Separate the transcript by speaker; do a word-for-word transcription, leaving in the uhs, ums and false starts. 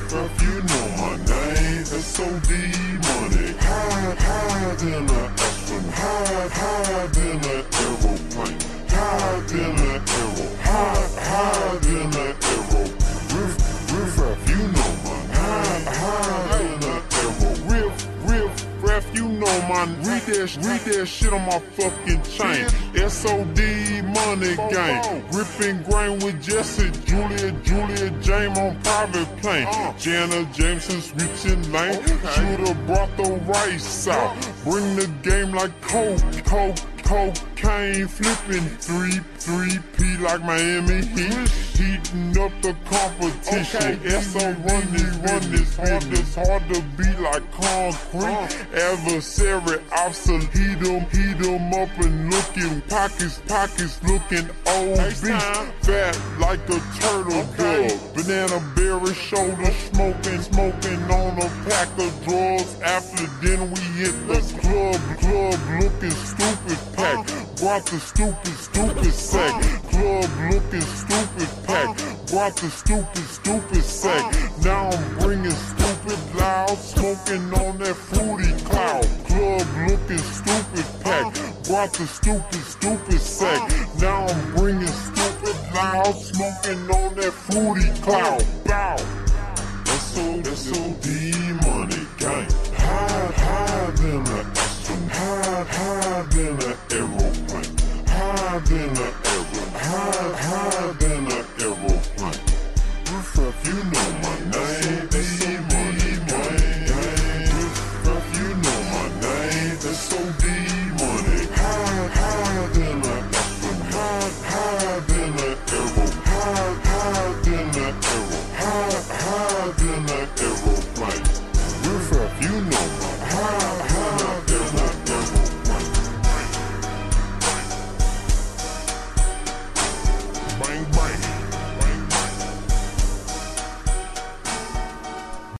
Speaker 1: riff, riff, you know my name. S O D money. Hide, hide in a astronaut. Hide, hide in a aeroplane. Hide in a arrow. Hide, hide in a arrow. Riff, riff, riff, you know my name. Hide, hide in a arrow. Riff, riff, riff, you know my name. Read that, read that shit on my fucking chain. S O D money gang. Ripping grain with Jesse, Julia, Julia, James on private plane. Jana Jameson switching lane. Should've brought the rice out. Bring the game like coke, coke, cocaine. Flipping three, three P like Miami Heat. Heating up the competition. S O run this, run this bitch. It's hard to be like concrete. Adversary obsolete. Heat 'em, heat 'em up and looking. Pockets, pockets looking old beast. Fat like a turtle dove. Banana berry shoulder smoking, smoking on a pack of drugs. After dinner we hit the club, club looking stupid pack. Brought the stupid, stupid sack. Club looking stupid pack. Brought the stupid, stupid sack. Now I'm bringing stupid loud. Smoking on that fruity cloud. Club looking stupid pack. Brought the stupid, stupid sack. Now I'm bringing stupid loud. Smoking on that fruity cloud. Bow. That's so, that's so